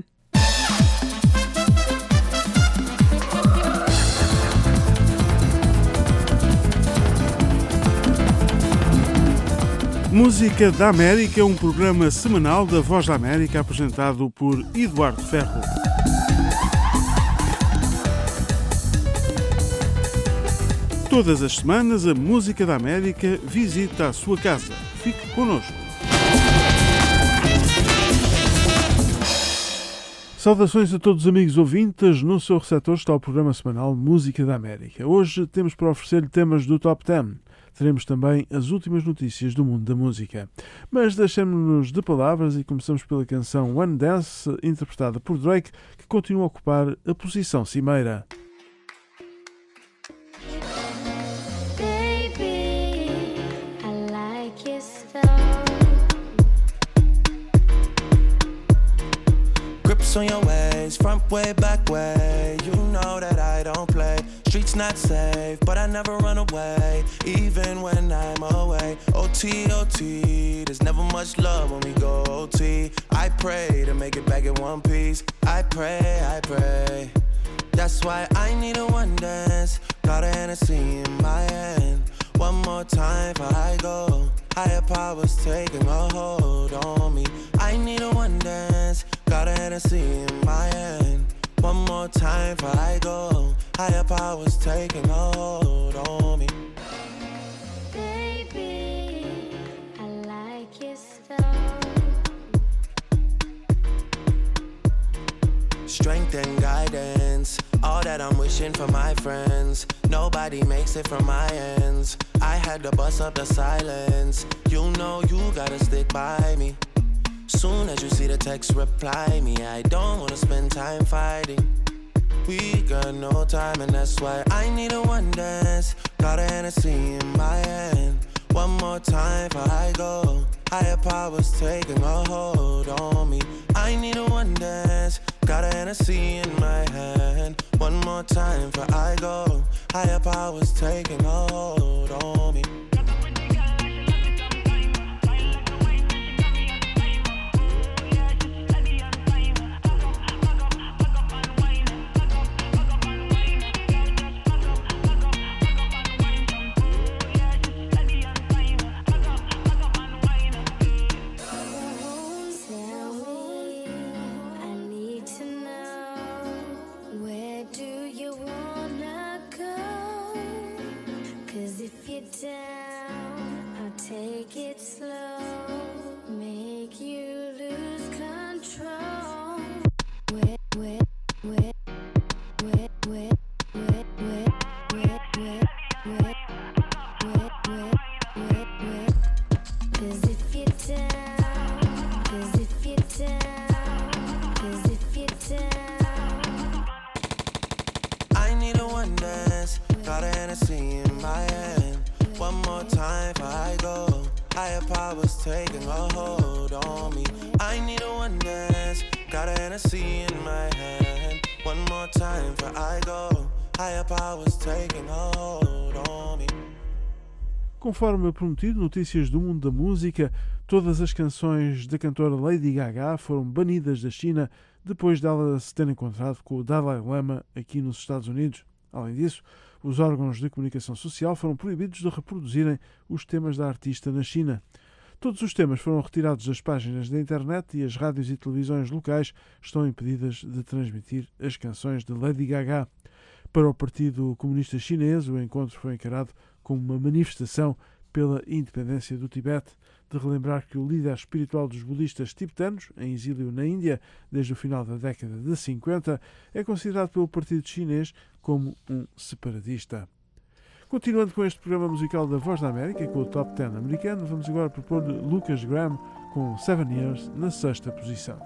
Música da América é um programa semanal da Voz da América apresentado por Eduardo Ferro. Todas as semanas a Música da América visita a sua casa. Fique connosco. Saudações a todos os amigos ouvintes. No seu receptor está o programa semanal Música da América. Hoje temos para oferecer-lhe temas do Top dez. Teremos também as últimas notícias do mundo da música. Mas deixemos-nos de palavras e começamos pela canção One Dance, interpretada por Drake, que continua a ocupar a posição cimeira.
On your ways, front way, back way. You know that I don't play. Streets not safe, but I never run away, even when I'm away. O T, O T, there's never much love when we go O T. I pray to make it back in one piece. I pray, I pray. That's why I need a one dance. Got a Hennessy in my hand. One more time before I go. Higher powers taking a hold on me. I need a one dance. Got a Hennessy in my hand. One more time before I go. Higher powers taking a hold on me.
Baby, I like your style.
Strength and guidance, all that I'm wishing for my friends. Nobody makes it from my ends. I had to bust up the silence. You know you gotta stick by me. Soon as you see the text, reply me. I don't wanna spend time fighting. We got no time and that's why I need a one dance. Got a Hennessy in my hand. One more time before I go. Higher powers taking a hold on me. I need a one dance. Got a Hennessy in my hand. One more time before I go. Higher powers taking a hold on me. Taking a hold on me. I need a one dance. Got a Hennessy in my hand. One more time before I go. Higher powers taking a hold on me.
Conforme prometido, notícias do mundo da música, todas as canções da cantora Lady Gaga foram banidas da China depois dela se ter encontrado com o Dalai Lama aqui nos Estados Unidos. Além disso, os órgãos de comunicação social foram proibidos de reproduzirem os temas da artista na China. Todos os temas foram retirados das páginas da internet e as rádios e televisões locais estão impedidas de transmitir as canções de Lady Gaga. Para o Partido Comunista Chinês, o encontro foi encarado como uma manifestação pela independência do Tibete, de relembrar que o líder espiritual dos budistas tibetanos, em exílio na Índia desde o final da década de cinquenta, é considerado pelo Partido Chinês como um separatista. Continuando com este programa musical da Voz da América, com o Top dez americano, vamos agora propor Lucas Graham com Seven Years na sexta posição.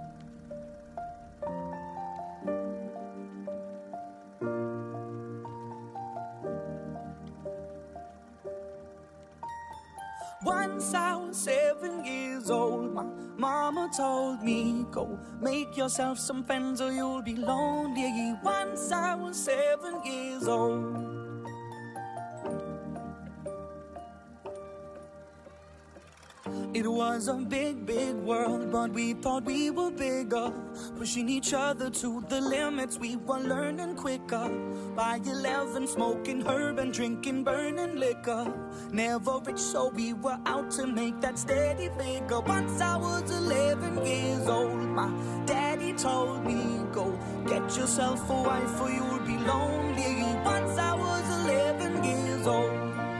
Once I was seven years old, my mama told me, go make yourself some friends or you'll be lonely. Once I was seven years old. It was a big, big world, but we thought we were bigger. Pushing each other to the limits, we were learning quicker. By eleven, smoking herb and drinking burning liquor. Never rich, so we were out to make that steady figure. Once I was eleven years old, my daddy told me, go get yourself a wife or you'll be lonely. Once I was eleven years old.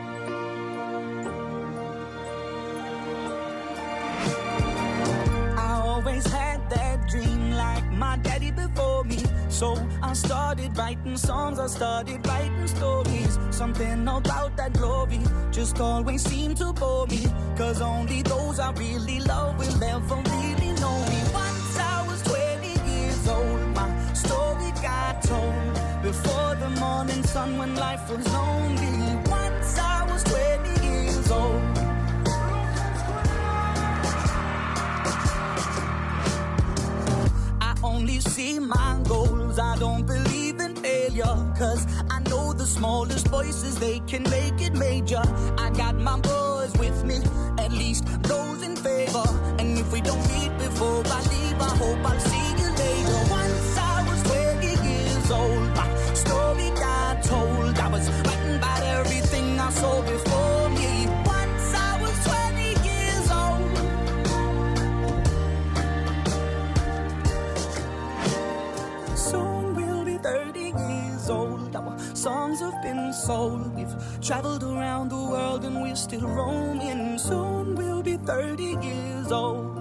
Always had that dream like my daddy before me. So I started writing songs, I started writing stories. Something about that glory just always seemed to bore me. Cause only those I really love will ever really know me. Once I was twenty years old, my story got told. Before the morning sun when life was lonely. Once I was twenty years old. Only see my goals, I don't believe in failure. Cause I know the smallest voices, they can make it major. I got my boys with me, at least those in favor. And if we don't meet before I leave, I hope I'll see you later. Once I was twenty years old, my story got told. I was writing about everything I saw before me. Once I was twenty years old. Soon we'll be thirty years old. Our songs have been sold. We've traveled around the world and we're still roaming. Soon we'll be thirty years old.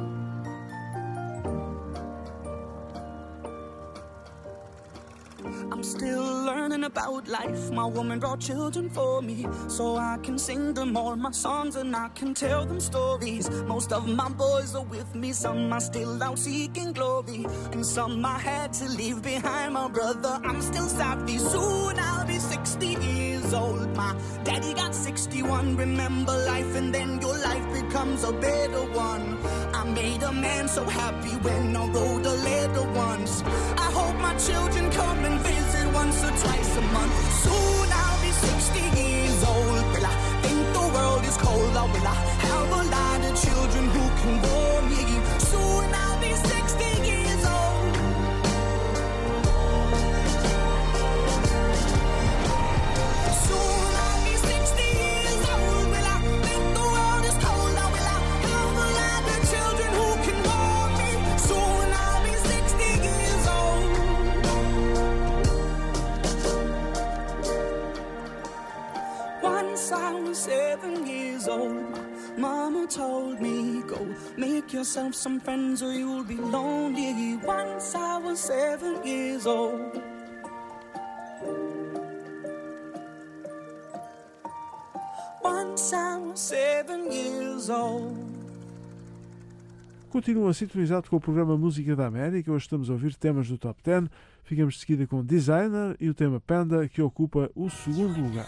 I'm still learning about life. My woman brought children for me, so I can sing them all my songs and I can tell them stories. Most of my boys are with me, some are still out seeking glory, and some I had to leave behind. My brother, I'm still savvy. Soon I'll be sixty years old. My daddy got sixty-one. Remember life and then your life becomes a better one. I made a man so happy when I wrote a letter once. I hope my children come and visit once or twice a month. Soon I'll be sixty years old. Will I think the world is cold, or will I have a lot of children who can bore me? Soon I'll be sixty years old. Soon I'll be sixty years old. Will I think the world is cold, or will I have a lot of children who can bore me? Soon I'll be sixty years old. Once I was seven years old, Mama told me, go make yourself some friends or you'll be lonely. Once I was seven years old. Once I was seven years old.
Continua sintonizado com o programa Música da América. Hoje estamos a ouvir temas do Top dez. Ficamos de seguida com Designer e o tema Panda, que ocupa o segundo lugar.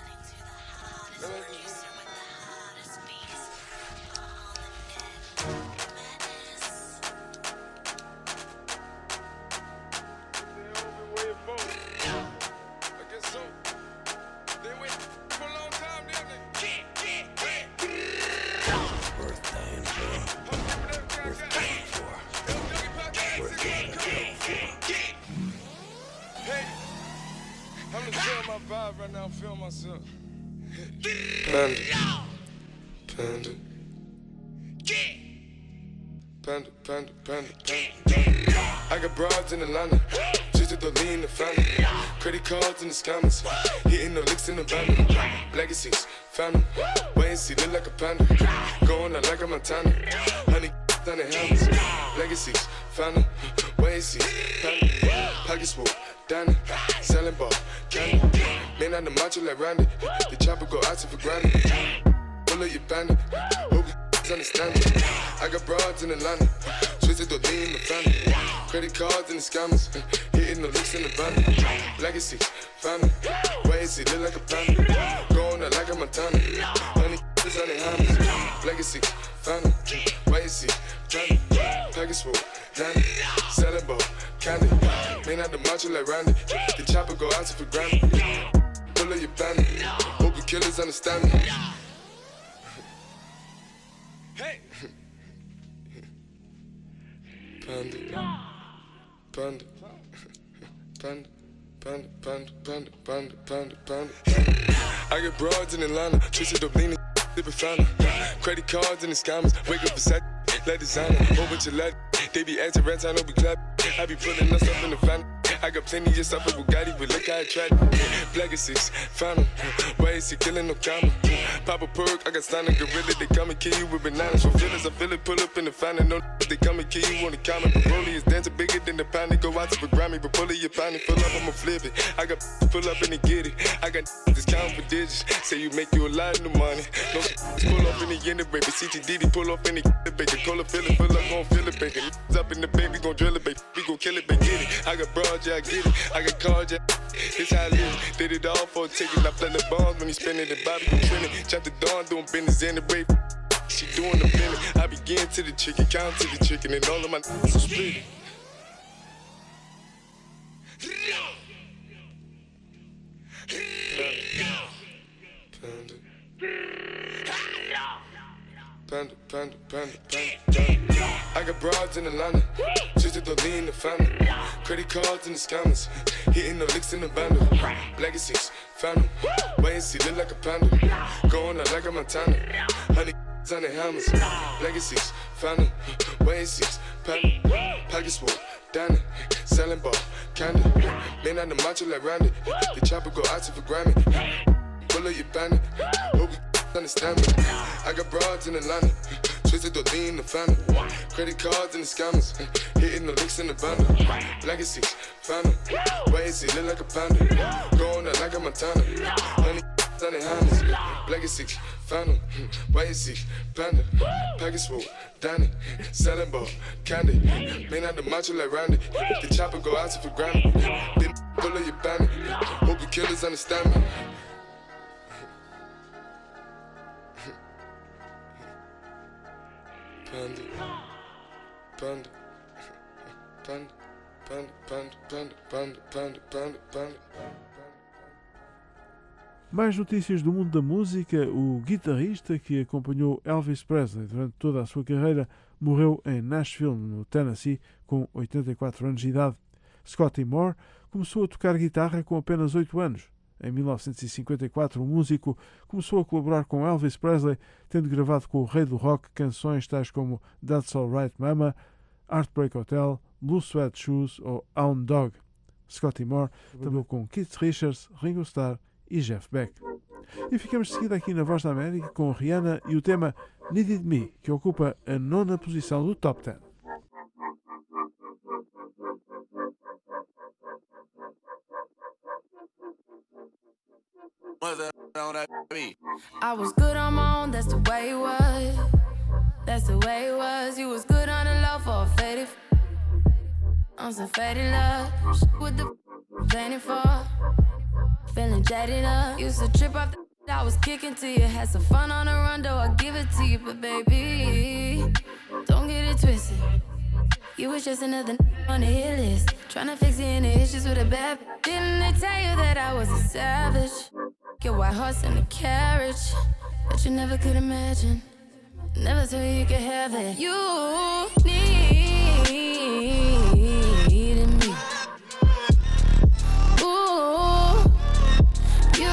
Panda, panda, panda, panda, panda, panda. I got broads in Atlanta, just to lean in the family. Credit cards in the scammers, hitting the licks in the van. Legacies, family, wait and see, look like a panda. Going out like a Montana, honey down the hammers. Legacies, family, wait and see, panda. Pockets full, Danny, selling ball, candy. Man on the macho like Randy, the chopper go out for granted. Pull up your bandit, hope you understand it. I got broads in Atlanta, twisted to lean in the family. Credit cards and the scammers, hitting the looks in the van. Legacies, family, wait and see, look like a panda. Going out like a Montana, honey is on the hammers. Legacies, family, wait and see, panda. Package full, Danny, selling ball, candy. Man out the macho like Randy, the chopper go out for granted. Pull up your bandit, hope the killers understand me. Hey! Panda, panda, panda, panda, panda, panda, panda, panda, panda. I got broads in Atlanta, twisted up leaning, sipping fountain. Credit cards in the scammers, wake up beside, like designer, whole bunch of lad. They be acting rats, I know we clap. I be pulling us up in the family. I got plenty of stuff with Bugatti, but look how I tried. Black is six, found him. Why is he killing no comma? Pop a perk, I got signed a gorilla. They come and kill you with bananas. For feelings, I feel it, pull up in the fountain. No, they come and kill you on the comment. But Broly is dancing bigger than the pound. They go out to the Grammy, but pull it, your pound. Pull up, I'ma flip it. I got pull up and they get it. I got discount for digits. Say you make you a lot of money. No, pull up in the end of baby. C T D D, pull up in the baby. Cola, feel it, pull up, gon' feel it, baby. Up in the baby, gon' drill it, baby. We gon' kill it, baby. Get it. I got broad, yeah, I get it. I got cards, yeah. It's how I live. Did it all for a ticket. I play the bombs when he spinning the Bobby and trending. Chop the dawn, doing business in the rape. She doing the feeling. I begin to the chicken, count to the chicken, and all of my n***s are split. Panda, panda, panda, panda, panda. I got broads in Atlanta, just to lean the family. Credit cards in the scammers, hitting the licks in the bundle. Legacies, found them. Wait and see, look like a panda. Going out like a Montana. Honey on the hammers. Legacies, found them. Wait and see, panda. Pockets full, down it. Selling ball, candy. Man on the macho like Randy. The chopper go out to for Grammy. Pull up your bandit. Hope you understand me. I got broads in Atlanta, twisted to lean the family. Credit cards in the scammers, hitting the licks in the bundle. Legacies, found them. Wait and see, look like a panda. Going out like a Montana. Honey on the hammers. Legacies, found them. Wait and see, panda. Package full, Danny. Selling ball, candy. Man out the macho like Randy. The chopper go out to for Grammy. Then pull up your bandit. Hope you killers understand me. Panda, panda, panda, panda, panda, panda, panda, panda, panda, panda.
Mais notícias do mundo da música. O guitarrista que acompanhou Elvis Presley durante toda a sua carreira morreu em Nashville, no Tennessee, com oitenta e quatro anos de idade. Scotty Moore começou a tocar guitarra com apenas oito anos. Em mil novecentos e cinquenta e quatro, o músico começou a colaborar com Elvis Presley, tendo gravado com o rei do rock canções tais como That's All Right Mama, Heartbreak Hotel, Blue Sweat Shoes ou Hound Dog. Scotty Moore trabalhou com Keith Richards, Ringo Starr e Jeff Beck. E ficamos de seguida aqui na Voz da América com Rihanna e o tema Needed Me, que ocupa a nona posição do Top dez.
I was good on my own, that's the way it was. That's the way it was. You was good on the low for a faded. I'm some faded love. With the painted for. Feeling jaded up. Used to trip off the I was kicking to you. Had some fun on the run, though I give it to you. But baby, don't get it twisted. You was just another on the hit list. Tryna fix any issues with a bad. Didn't they tell you that I was a savage? Your white horse and a carriage, but you never could imagine. Never thought you could have it. You needed me. Ooh, you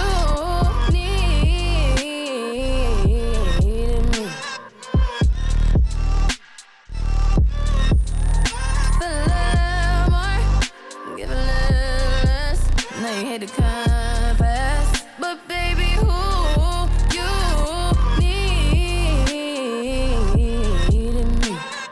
needed me. Feel a little more, give a little less. Now you hate to confess. But baby, who you needed me.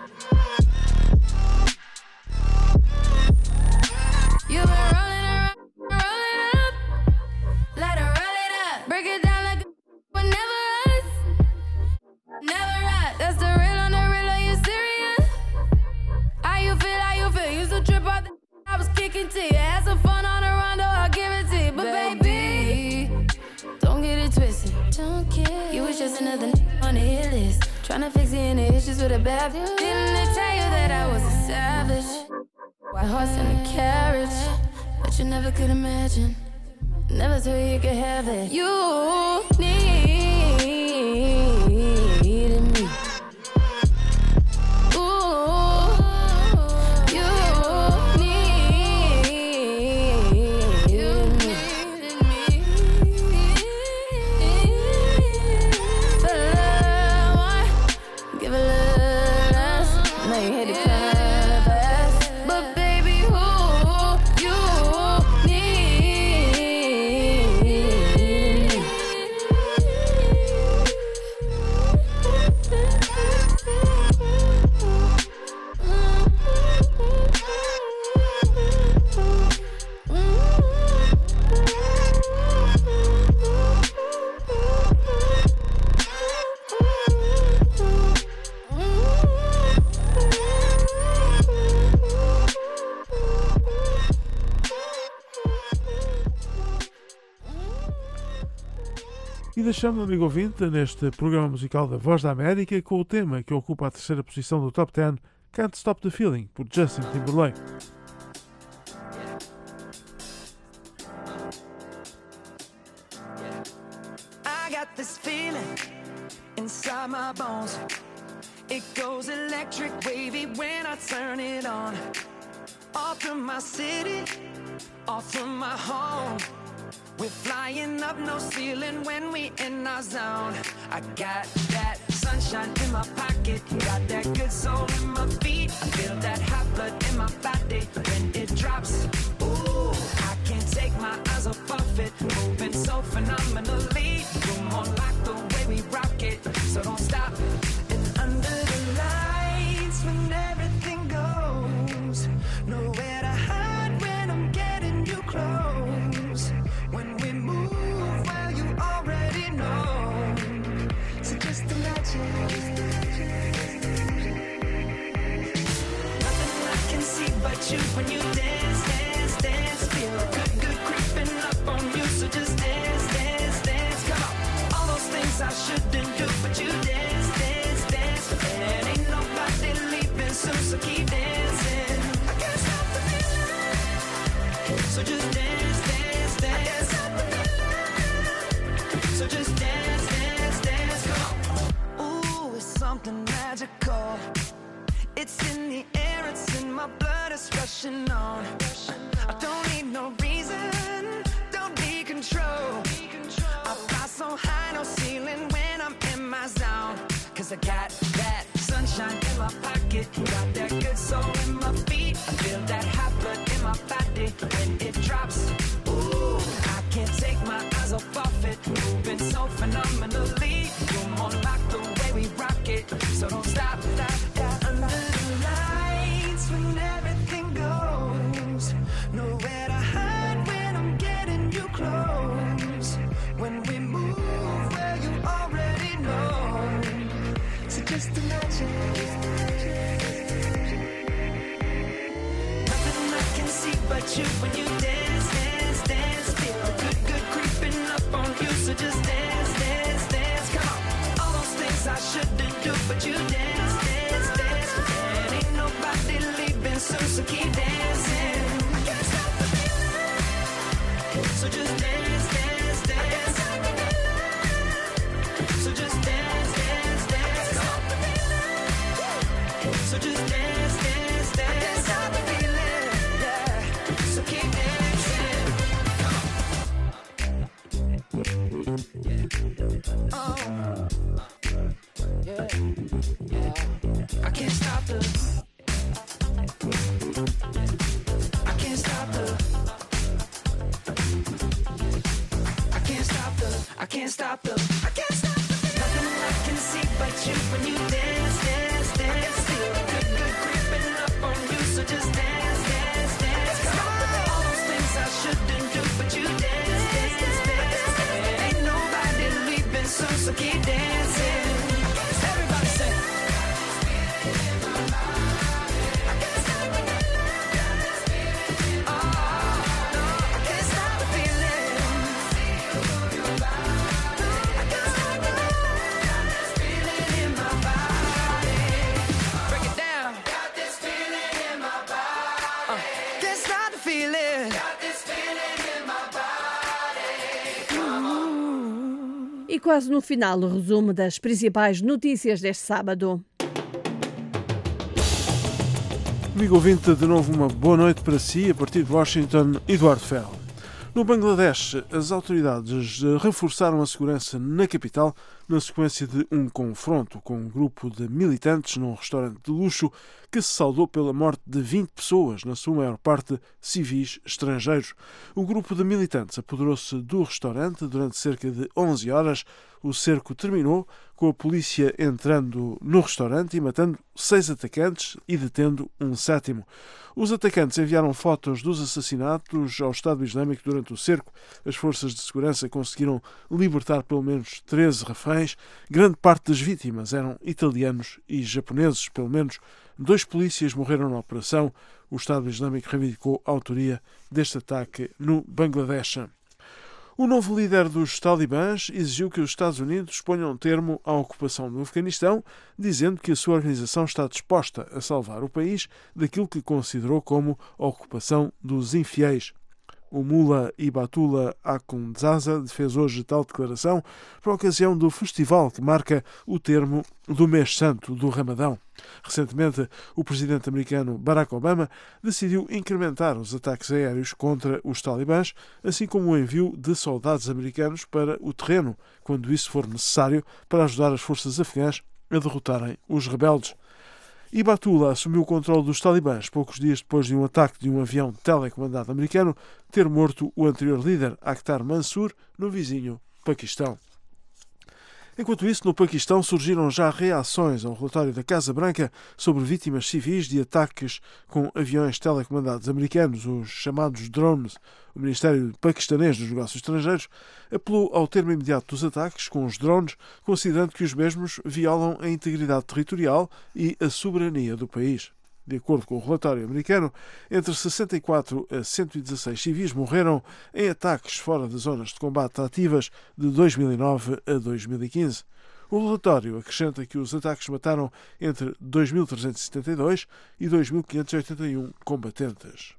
You've been rolling around, rolling up. Let her roll it up. Break it down like a but never us. Never us. That's the real on the real, are you serious? How you feel, how you feel? Used to trip out the I was kicking to you. Had some fun on the run, though I'll give it to you. But baby, don't get it twisted. Don't care. You was just another on the hit list. Tryna fix any issues with a bad. Didn't they tell you that I was a savage? White horse and a carriage, but you never could imagine. Never thought you could have it. You needed me. Ooh,
E deixamos, amigo ouvinte, neste programa musical da Voz da América com o tema que ocupa a terceira posição do Top dez, Can't Stop the Feeling, por Justin Timberlake.
I got this feeling inside my bones. It goes electric wavy when I turn it on. Off from my city, off from my home. We're flying up no ceiling when we in our zone. I got that sunshine in my pocket, got that good soul in my feet. I feel that hot blood in my body when it drops. Ooh, I can't take my eyes off of it, moving so phenomenally. You're more like the way we rock it, so don't stop. And under the lights when everything goes, nowhere to hide when I'm getting you close. When we move, well, you already know. So just imagine. Nothing I can see but you when you dance, dance, dance. Feel good, good creeping up on you. So just dance, dance, dance. Come on. All those things I shouldn't do, but you dance, dance, dance. And ain't nobody leaving soon, so keep dancing. I can't stop the feeling. So just dance, dance, dance. So just dance, dance, dance, come on. Ooh, it's something magical. It's in the air, it's in my blood, it's rushing on. I don't need no reason, don't need control. I fly so high, no ceiling when I'm in my zone. Cause I got that sunshine in my pocket, got that good soul in my feet. I feel that hot blood in my body when it drops. Ooh, I can't take my eyes off of it, moving so phenomenally. You're more like the way we rock it, so don't stop, stop, stop. Under the lights when everything goes, nowhere to hide when I'm getting you close. When we move, well, you already know. So just imagine. Nothing I can see but you when you dance, dance, dance. Feel good, good creeping up on you. So just dance, dance, dance. Come on. All those things I shouldn't do, but you dance, dance, dance. And ain't nobody leaving soon, so keep dancing. I can't stop the feeling. So just dance, dance, dance. So just dance, dance, dance. So just dance, dance, dance. I can't stop the feeling. Yeah. So keep dancing. Oh. Yeah. Yeah. I can't stop the. I can't stop the. I can't stop the. I can't stop the. I can't stop the. Nothing I can see but you when you dance, dance, dance. Feel good, good creeping up on you. So just dance, dance, dance. Come on. All those things I shouldn't do, but you dance, dance, dance. And ain't nobody leaving soon, so keep dancing. Everybody say.
E quase no final, o resumo das principais notícias deste sábado.
Amigo ouvinte, de novo uma boa noite para si, a partir de Washington, Eduardo Ferro. No Bangladesh, as autoridades reforçaram a segurança na capital na sequência de um confronto com um grupo de militantes num restaurante de luxo que se saldou pela morte de vinte pessoas, na sua maior parte civis estrangeiros. O grupo de militantes apoderou-se do restaurante durante cerca de onze horas. O cerco terminou com a polícia entrando no restaurante e matando seis atacantes e detendo um sétimo. Os atacantes enviaram fotos dos assassinatos ao Estado Islâmico durante o cerco. As forças de segurança conseguiram libertar pelo menos treze reféns. Grande parte das vítimas eram italianos e japoneses. Pelo menos dois polícias morreram na operação. O Estado Islâmico reivindicou a autoria deste ataque no Bangladesh. O novo líder dos talibãs exigiu que os Estados Unidos ponham termo à ocupação do Afeganistão, dizendo que a sua organização está disposta a salvar o país daquilo que considerou como a ocupação dos infiéis. O Mullah Hibatullah Akhundzaza fez hoje tal declaração por ocasião do festival que marca o termo do mês santo do Ramadão. Recentemente, o presidente americano Barack Obama decidiu incrementar os ataques aéreos contra os talibãs, assim como o envio de soldados americanos para o terreno, quando isso for necessário, para ajudar as forças afegãs a derrotarem os rebeldes. Hibatullah assumiu o controle dos talibãs poucos dias depois de um ataque de um avião telecomandado americano ter morto o anterior líder, Akhtar Mansur, no vizinho Paquistão. Enquanto isso, no Paquistão surgiram já reações ao relatório da Casa Branca sobre vítimas civis de ataques com aviões telecomandados americanos, os chamados drones. O Ministério Paquistanês dos Negócios Estrangeiros apelou ao termo imediato dos ataques com os drones, considerando que os mesmos violam a integridade territorial e a soberania do país. De acordo com o relatório americano, entre sessenta e quatro a cento e dezasseis civis morreram em ataques fora das zonas de combate ativas de dois mil e nove a dois mil e quinze. O relatório acrescenta que os ataques mataram entre dois mil trezentos e setenta e dois e dois mil quinhentos e oitenta e um combatentes.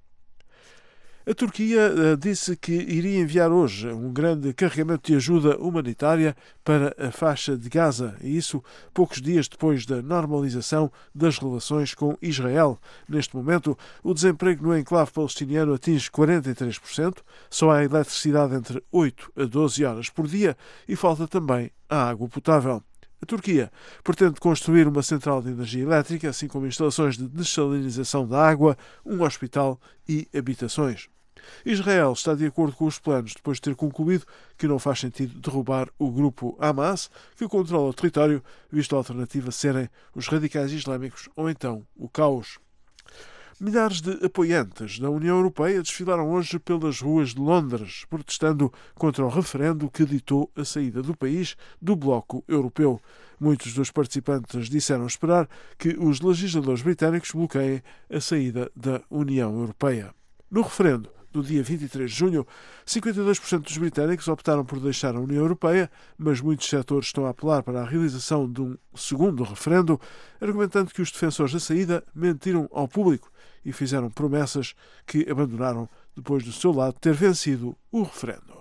A Turquia uh, disse que iria enviar hoje um grande carregamento de ajuda humanitária para a faixa de Gaza, e isso poucos dias depois da normalização das relações com Israel. Neste momento, o desemprego no enclave palestiniano atinge quarenta e três por cento, só há eletricidade entre oito a doze horas por dia e falta também a água potável. A Turquia pretende construir uma central de energia elétrica, assim como instalações de dessalinização da água, um hospital e habitações. Israel está de acordo com os planos depois de ter concluído que não faz sentido derrubar o grupo Hamas, que controla o território, visto a alternativa serem os radicais islâmicos ou então o caos. Milhares de apoiantes da União Europeia desfilaram hoje pelas ruas de Londres, protestando contra o referendo que ditou a saída do país do bloco europeu. Muitos dos participantes disseram esperar que os legisladores britânicos bloqueiem a saída da União Europeia. No referendo do dia vinte e três de junho, cinquenta e dois por cento dos britânicos optaram por deixar a União Europeia, mas muitos setores estão a apelar para a realização de um segundo referendo, argumentando que os defensores da saída mentiram ao público e fizeram promessas que abandonaram depois do seu lado ter vencido o referendo.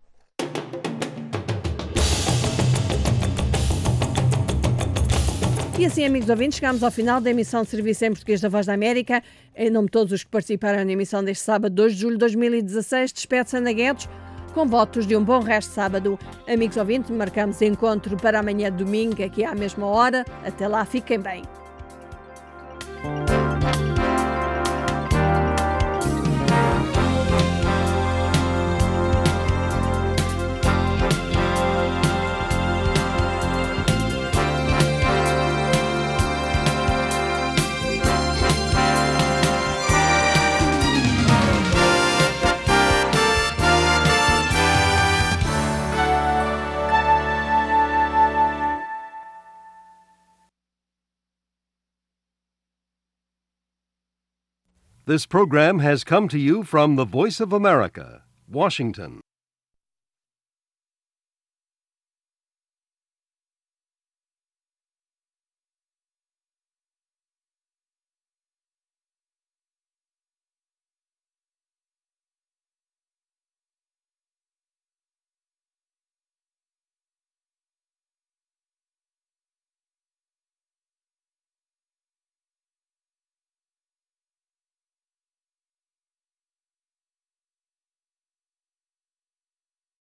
E assim, amigos ouvintes, chegamos ao final da emissão de serviço em português da Voz da América. Em nome de todos os que participaram na emissão deste sábado, dois de julho de dois mil e dezasseis, despede-se Ana Guedes com votos de um bom resto de sábado. Amigos ouvintes, marcamos encontro para amanhã domingo, aqui à mesma hora. Até lá, fiquem bem.
This program has come to you from the Voice of America, Washington.